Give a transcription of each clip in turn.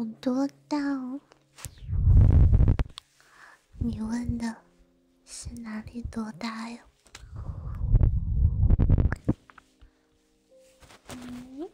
有多大哦？你问的是哪里多大呀？嗯，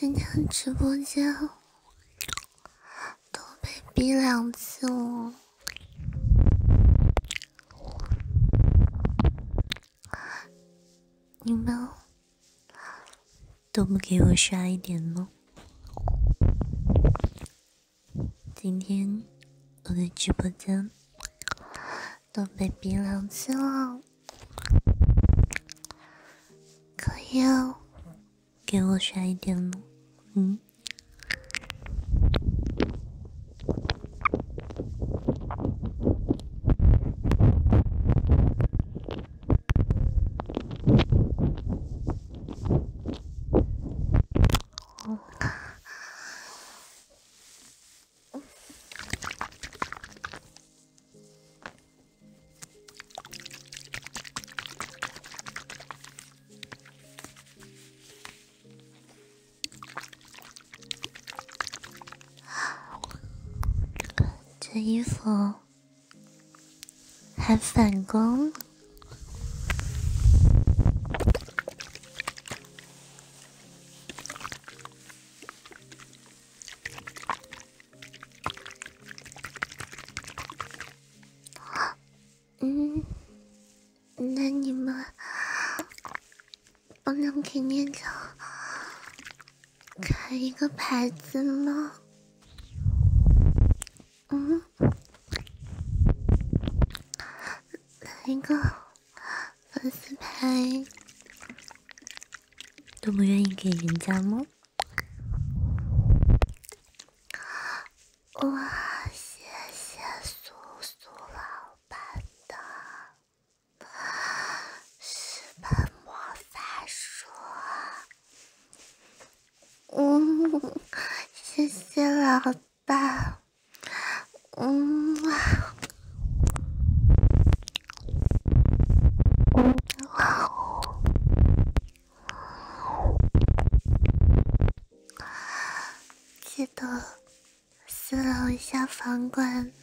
今天直播间都被逼2次了，你们都不给我刷一点呢？今天我的直播间都被逼2次了，可以给我刷一点吗？这衣服还反光呢。那你们不能给店长开一个牌子吗？来一个粉丝牌都不愿意给人家吗？哇，谢谢苏苏老板的10本魔法书，谢谢老板，记得私聊一下房管，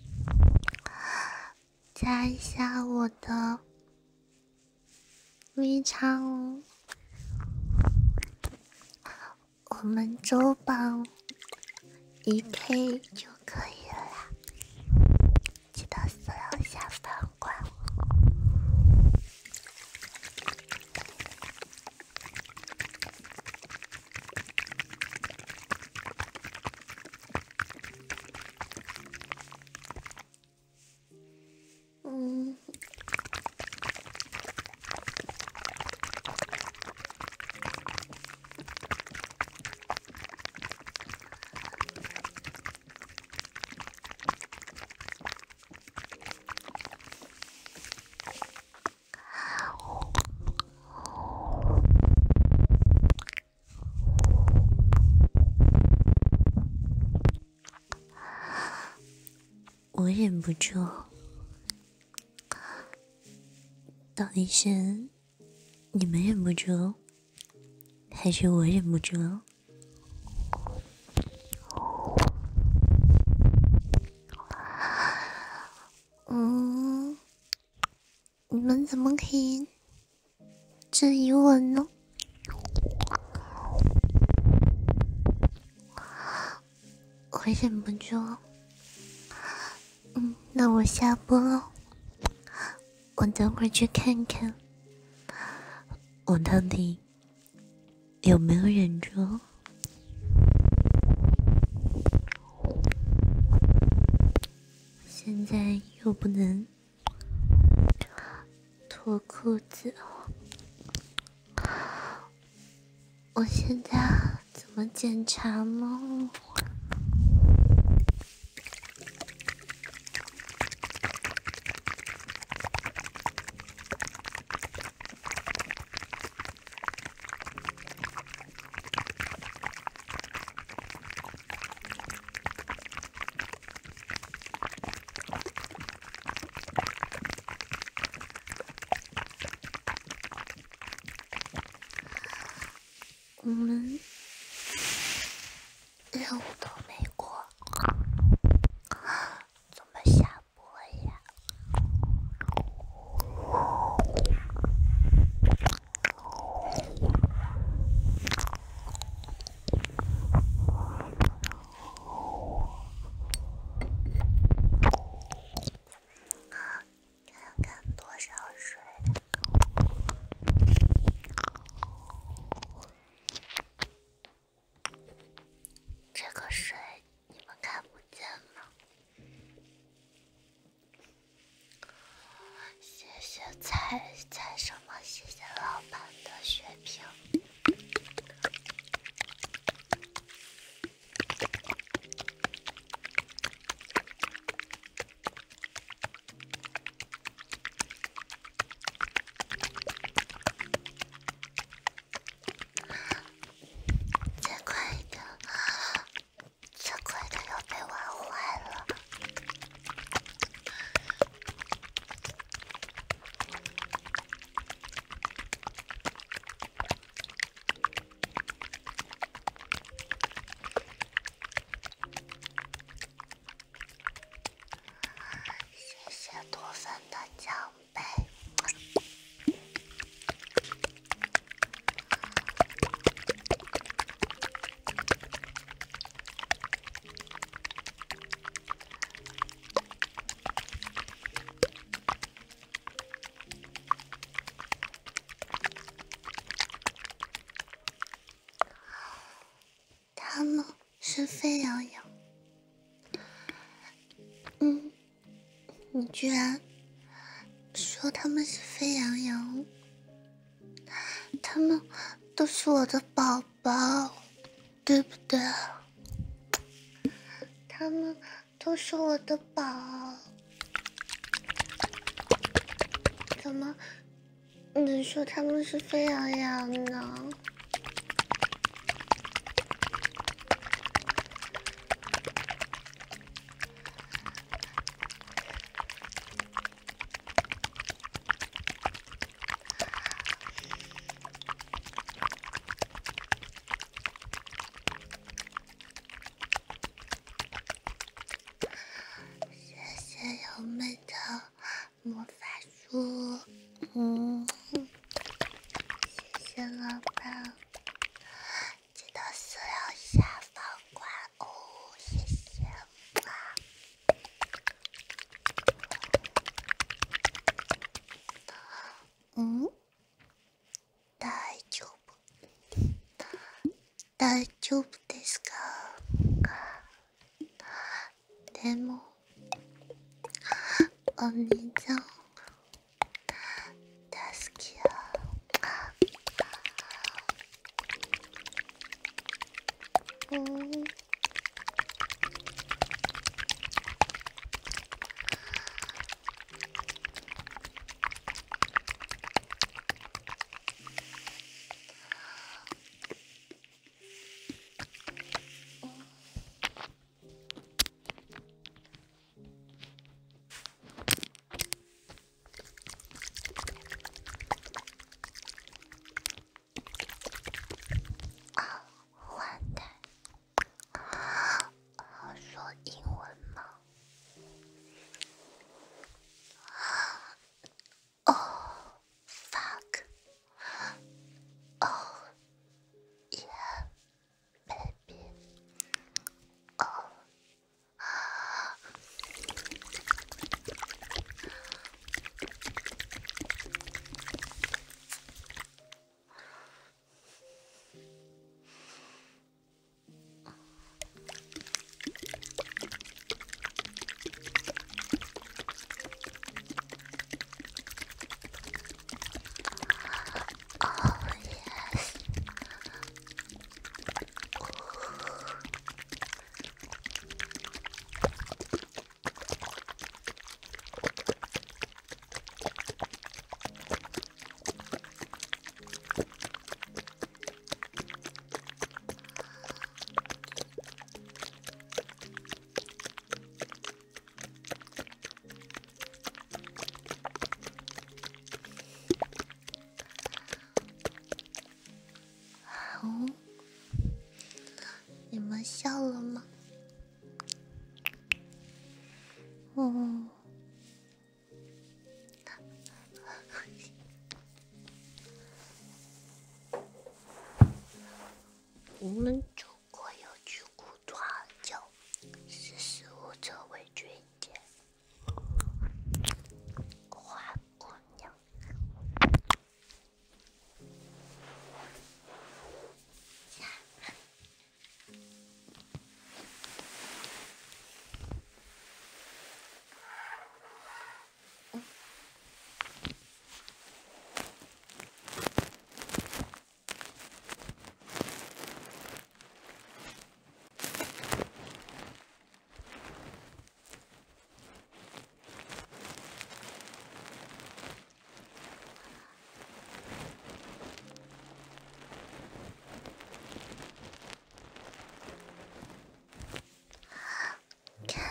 加一下我的微唱哦，我们周榜1K 就可以了啦，记得私聊一下房管。我忍不住，到底是你们忍不住，还是我忍不住？你们怎么可以质疑我呢？我忍不住。那我下播了，我等会儿去看看，我到底有没有忍住。现在又不能脱裤子，我现在怎么检查呢？我们任务都没过，怎么下播呀？ 猜什么？谢谢老板的血瓶。再快一点，再快一点要被玩坏了。谢谢多芬的奖杯。他们是沸羊羊，你居然说他们是沸羊羊，他们都是我的宝宝，对不对？他们都是我的宝，怎么能说他们是沸羊羊呢？谢谢优美的魔法书，谢谢老板，记得私聊下方关哦，谢谢。大丈夫ですか？でもお兄ちゃん助けや。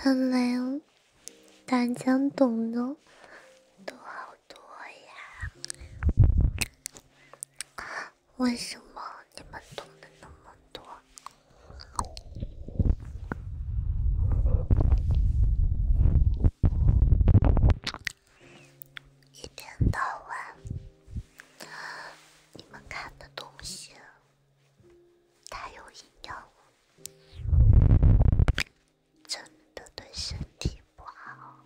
看来大家懂的都好多呀。为什么你们懂得那么多？一天到晚你们看的东西太有营养了，真的对身体不好。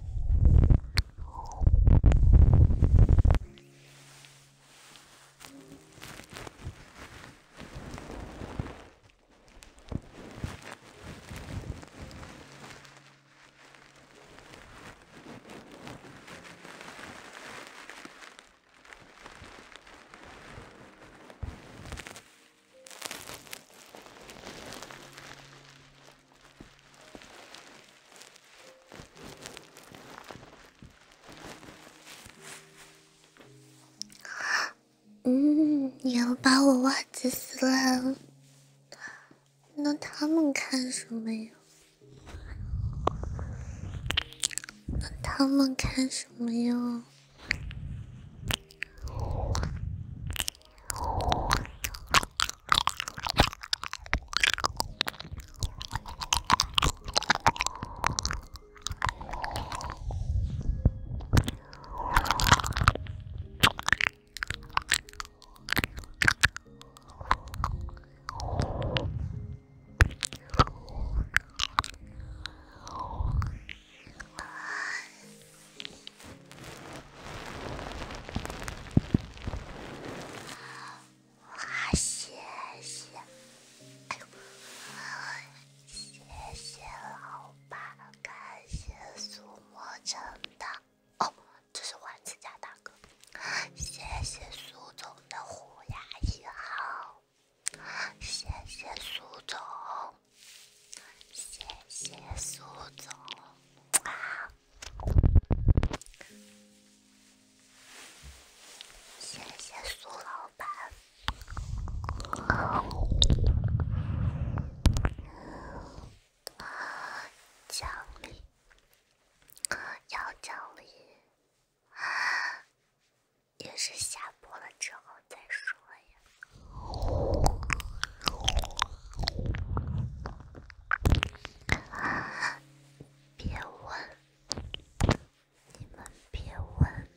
你要把我袜子撕烂了，那他们看什么呀？那他们看什么呀？谢谢，谢谢老板，感谢苏墨成的哦，这是丸子家大哥，谢谢苏总的虎牙1号，谢谢苏总，谢谢苏总啊，谢谢苏老板。奖励要奖励，也是下播了之后再说呀。别问，你们别问。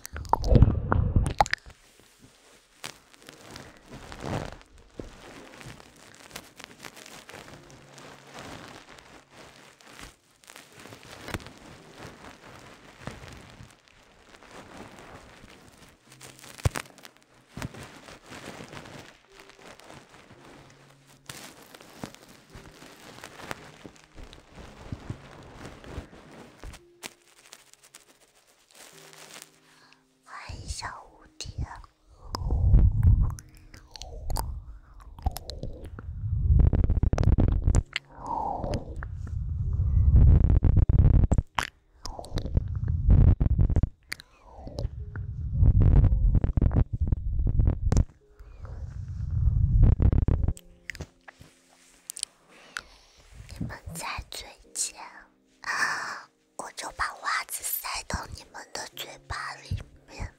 欢迎小无敌。你们在嘴前，我就把袜子塞到你们的嘴巴里面。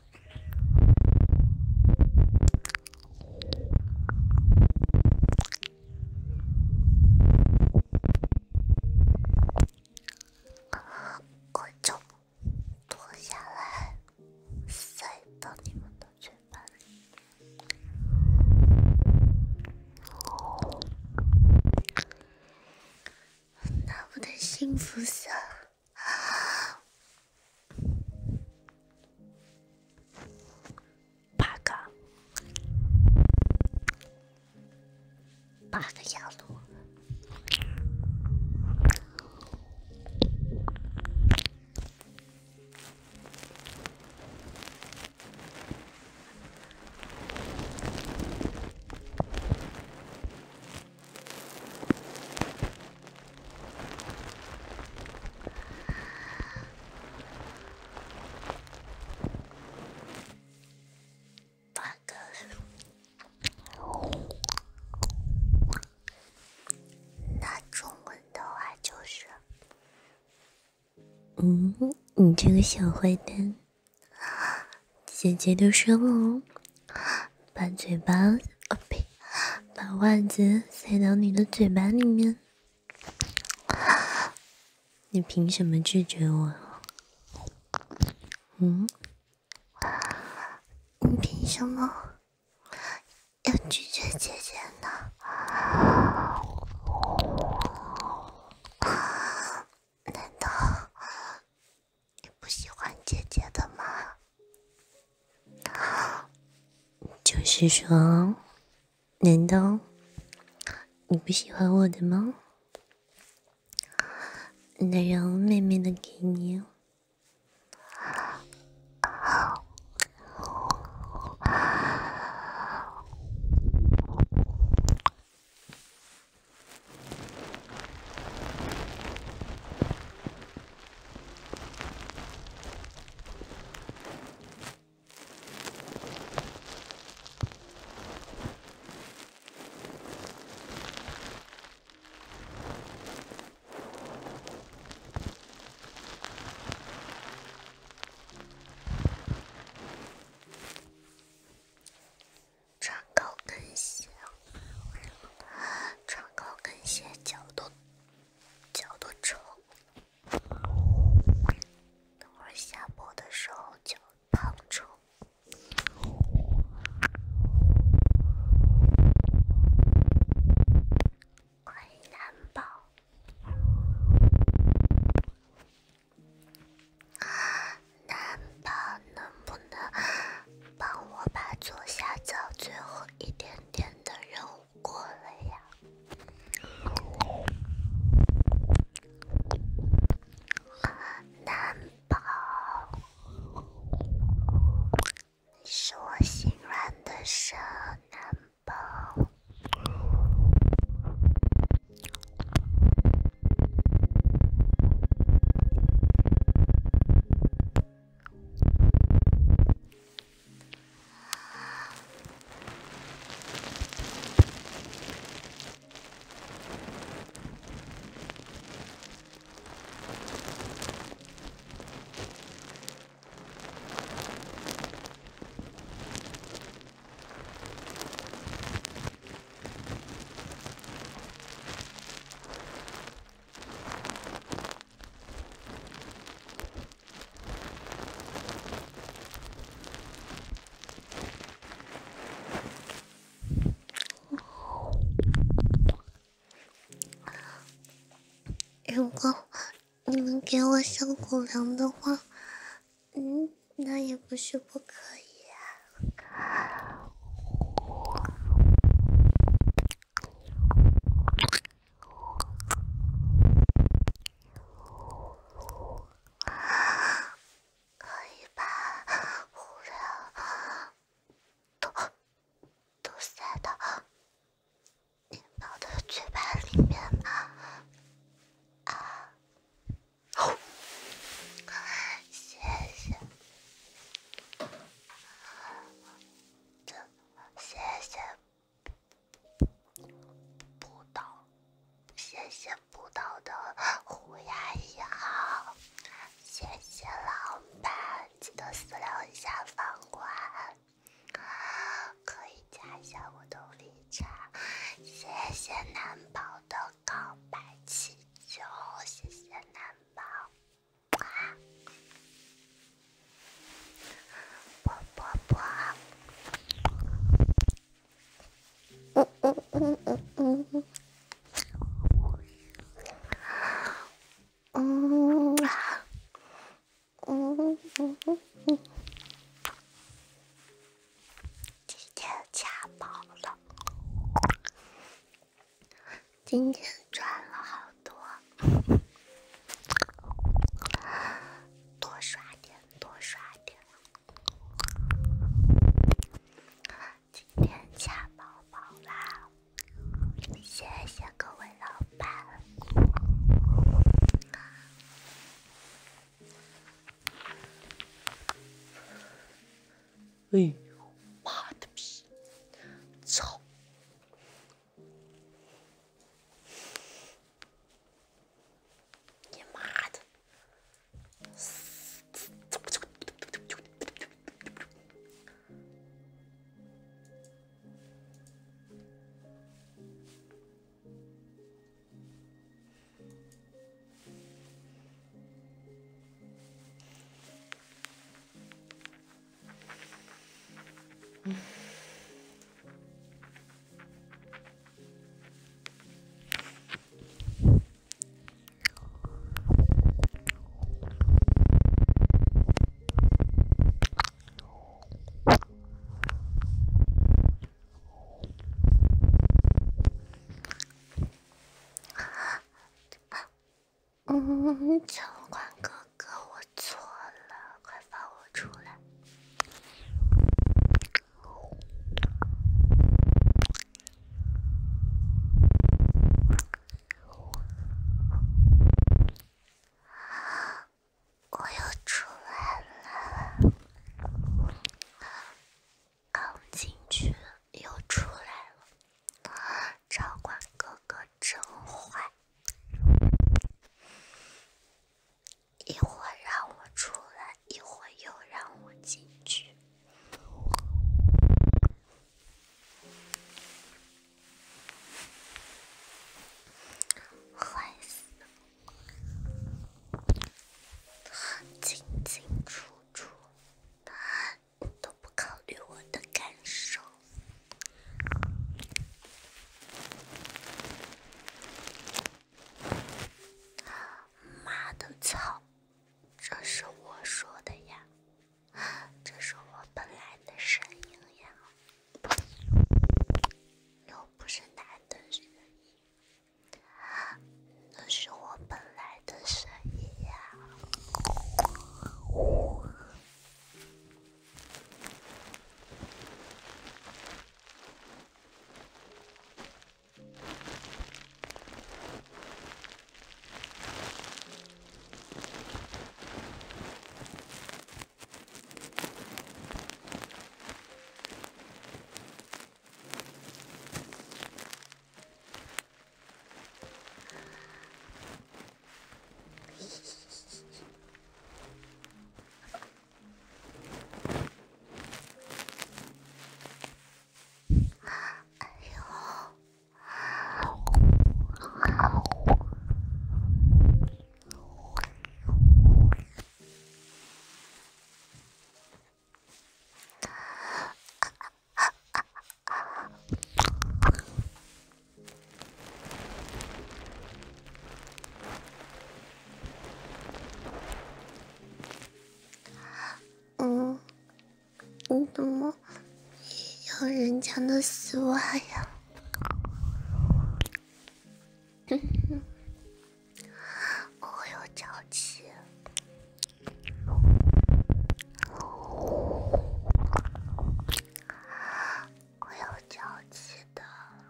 我就脱下来，塞到你们的嘴巴里。那我的幸福色8个牙路。 你这个小坏蛋，姐姐都说了，把嘴巴，呸，把袜子塞到你的嘴巴里面，你凭什么拒绝我？ 你凭什么要拒绝姐姐呢？难道你不喜欢姐姐的吗？ 就是说，难道你不喜欢我的吗？那让妹妹的给你。 穿高跟鞋，穿高跟鞋脚都臭。等会儿下播的时候脚胖臭。欢迎男宝，男宝能不能帮我把左下角最后一点点的任务过了呀？男宝，你是我心软的神，男宝。如果你们给我小狗粮的话，那也不是不可以啊。可以把护粮都塞到年宝的嘴巴里面吗？谢谢，谢谢布导，谢谢布导的虎牙1号，谢谢老板，记得私聊一下房管，可以加一下我的V差，谢谢男宝的告白气球，谢谢男宝。啵啵啵。今天掐饱了，今天赚了好多，多刷点，多刷点。今天掐饱饱啦，谢谢各位老板。 哎呦，妈的逼！操！你妈的！ 教官哥哥，我错了，快放我出来！我又出来了，刚进去又出来了，教官哥哥真坏。一会儿让我出来，一会儿又让我进去，坏死了！进进出出，都不考虑我的感受。妈的操！这是我说的呀，这是我本来的声音呀，又不是男的声音，那是我本来的声音呀。你怎么有人家的丝袜呀？我有脚气。我有脚气的，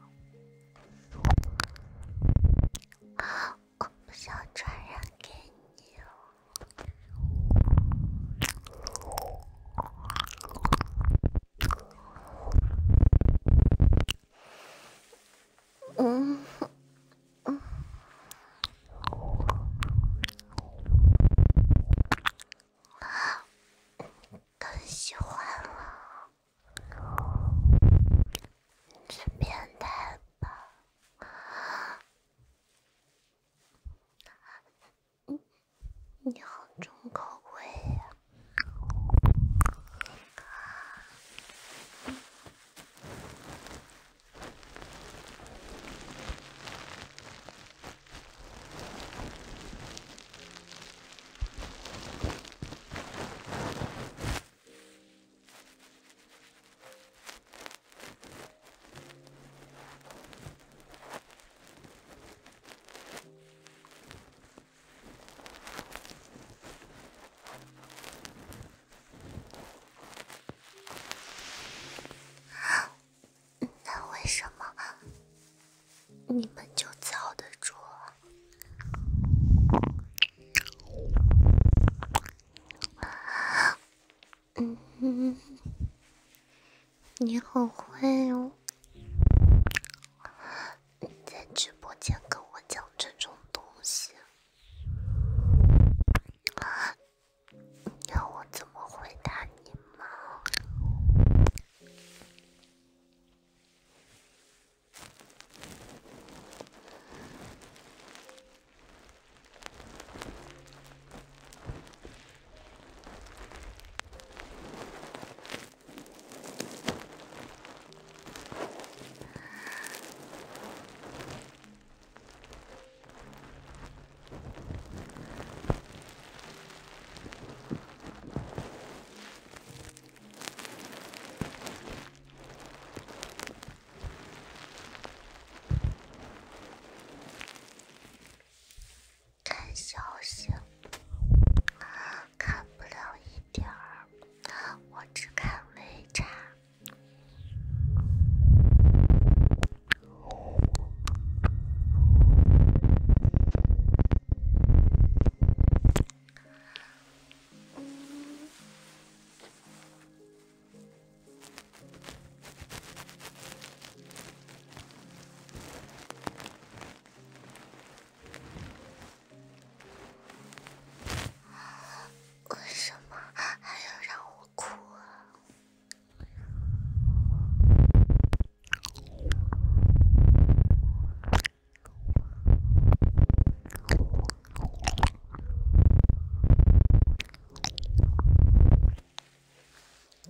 我不想传染给你。更喜欢了，是变态吧？你好重口味呀！那为什么你们就遭得住啊？你好会哦，在直播间跟我讲这种东西，让我怎么回答你吗？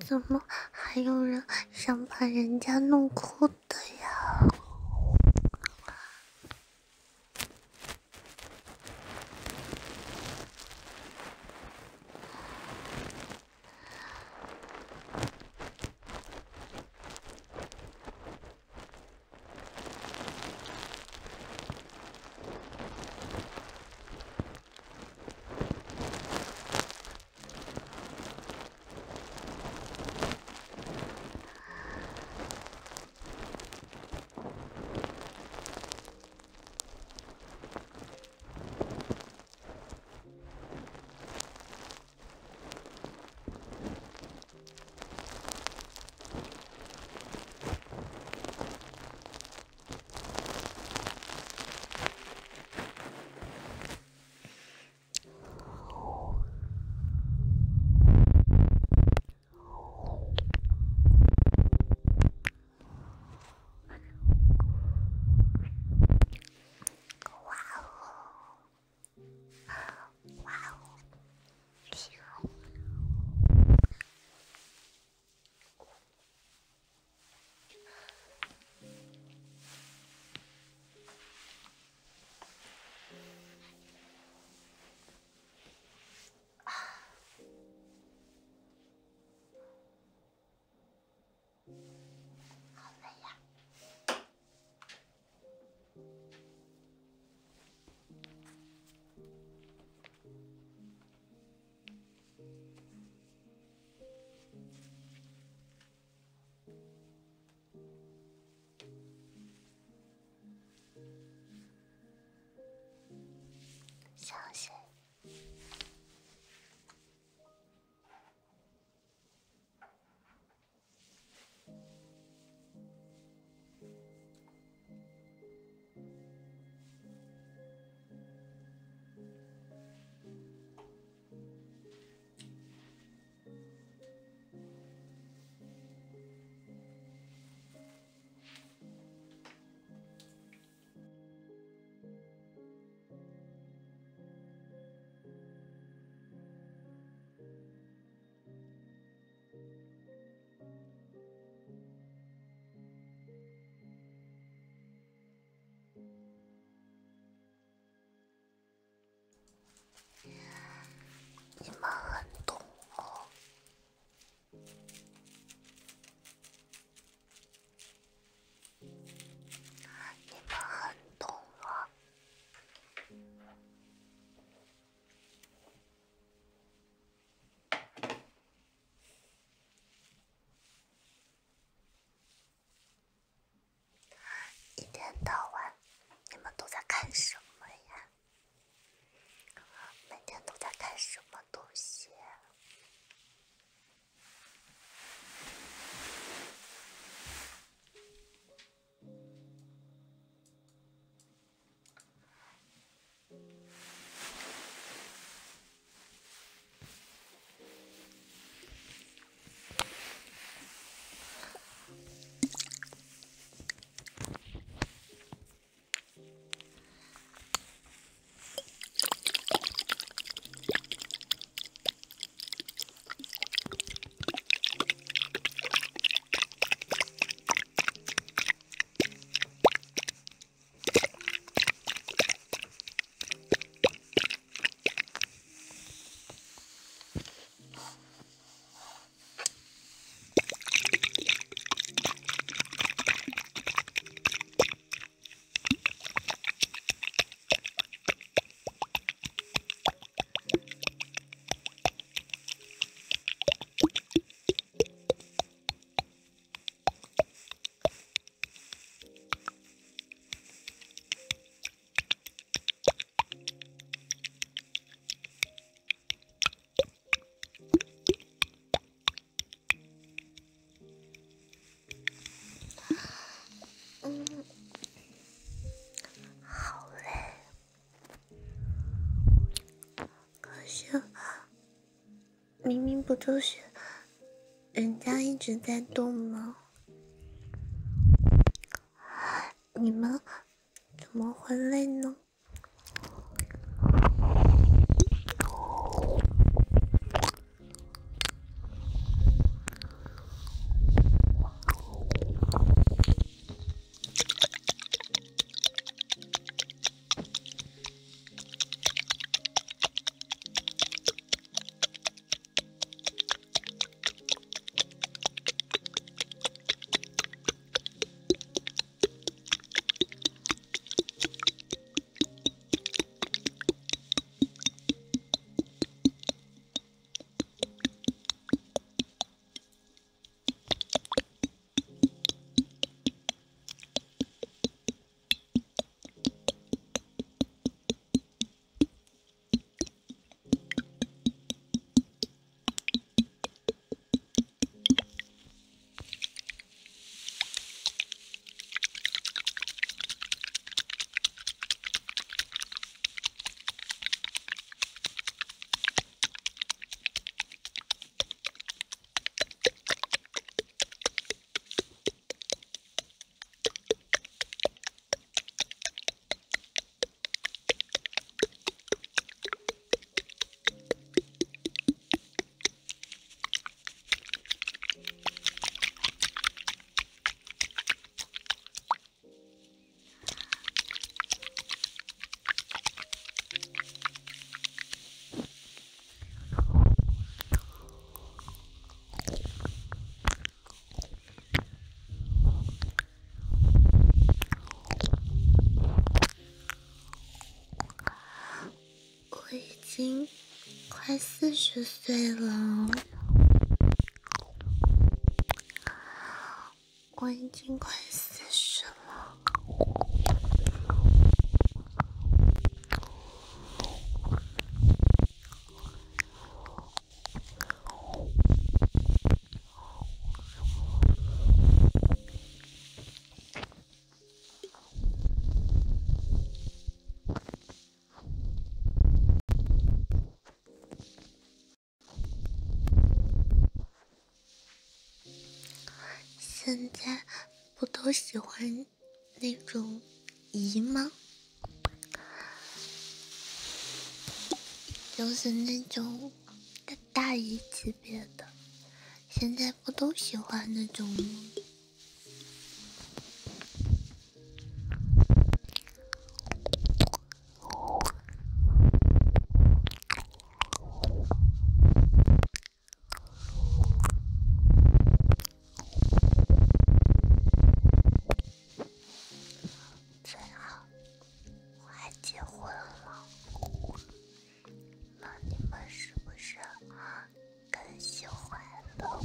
怎么还有人想把人家弄哭的呀？想谁？你们很懂哦，你们很懂哦。一天到晚，你们都在看什么呀？每天都在看什么东西？好累。可是明明不就是人家一直在动吗？你们怎么会累呢？ 快40岁了，我已经快40了。现在不都喜欢那种姨吗？就是那种大姨级别的，现在不都喜欢那种吗？最好我还结婚了，那你们是不是更喜欢了？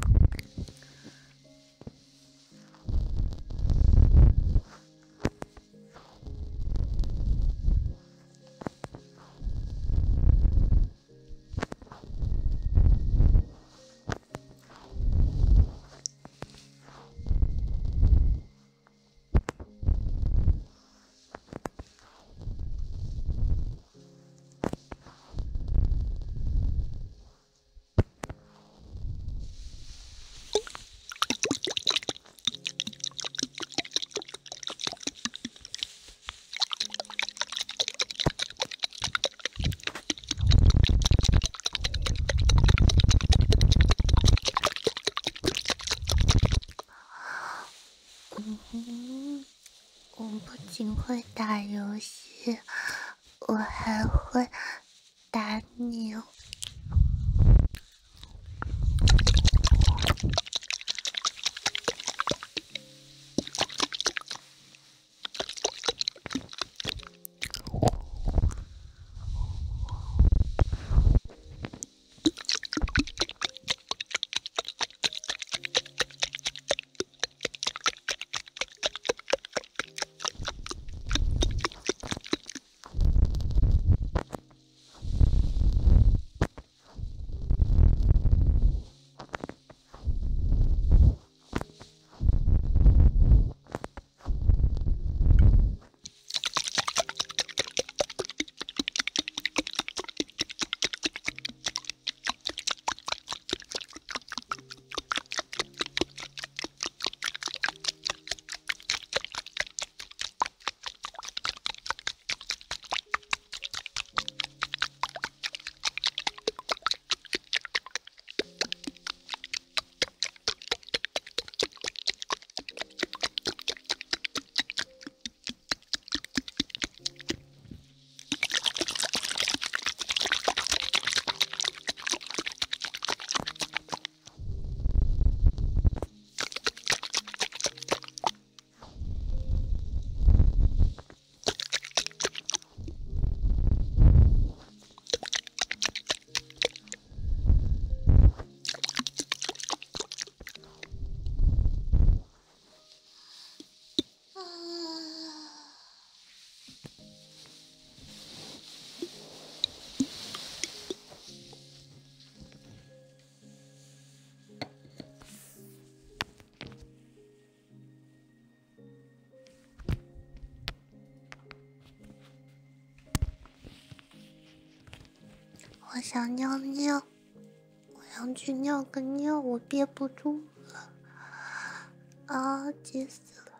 我不仅会打游戏，我还会打你。我想尿尿，我要去尿个尿，我憋不住了，啊，急死了！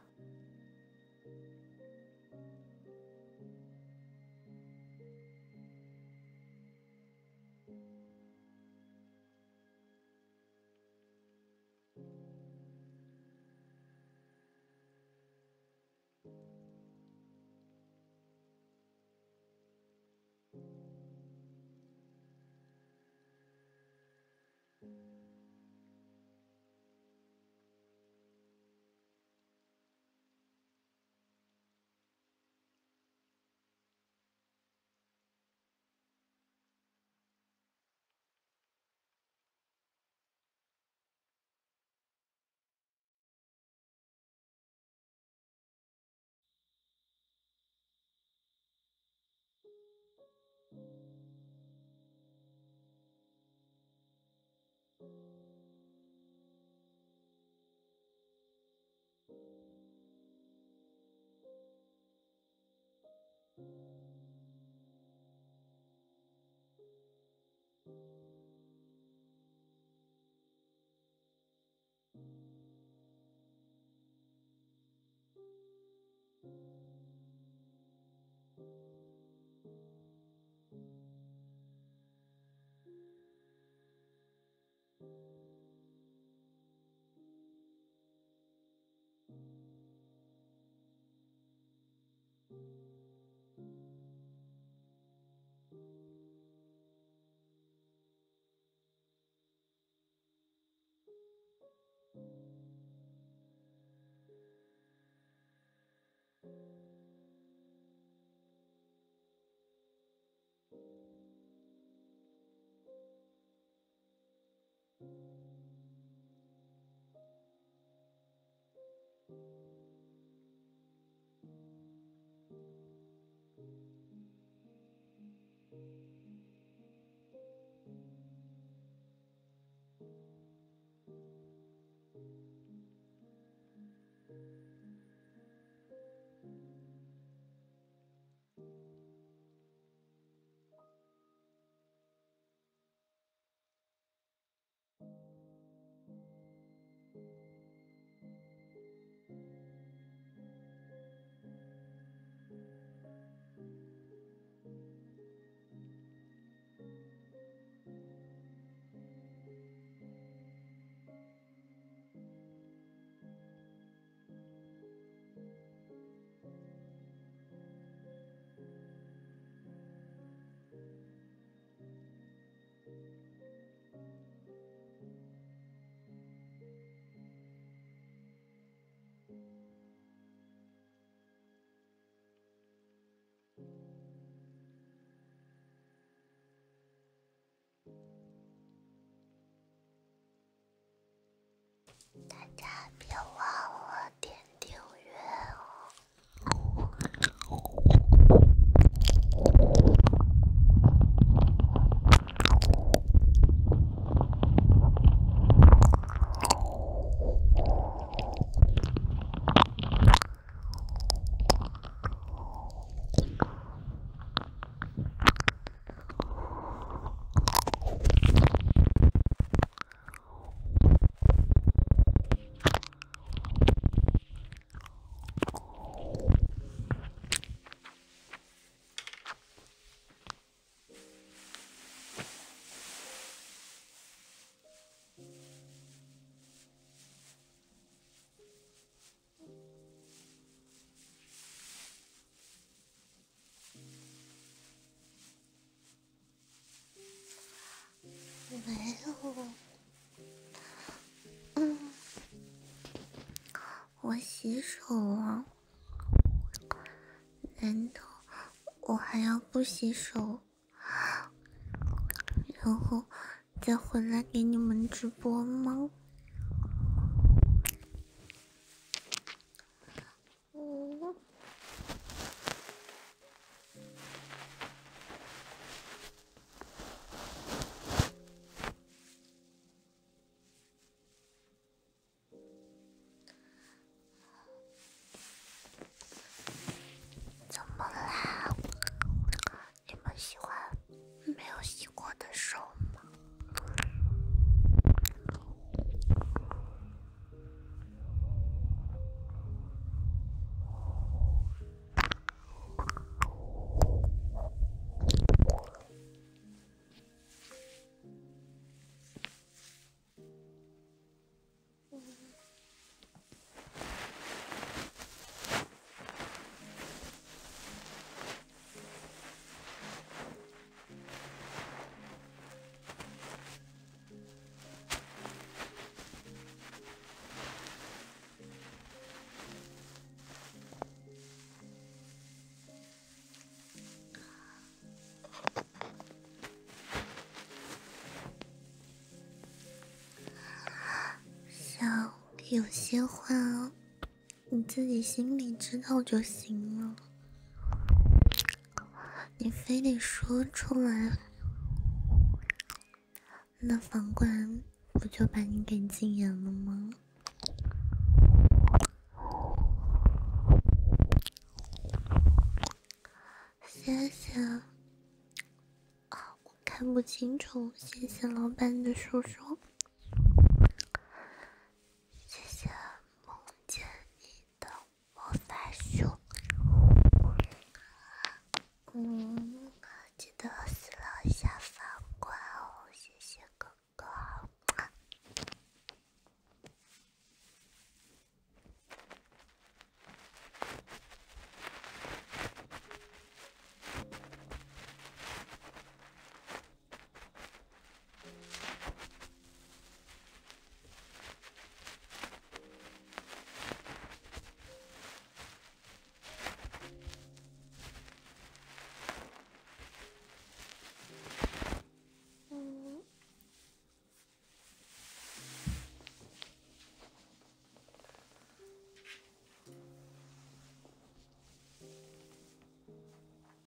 大家别忘了点订阅没有。我洗手了，难道我还要不洗手，然后再回来给你们直播吗？怎么啦？你们喜欢没有洗过的手吗？像有些话，你自己心里知道就行了，你非得说出来，那房管不就把你给禁言了吗？谢谢。我看不清楚，谢谢老板的叔叔。谢谢梦见你的魔法书。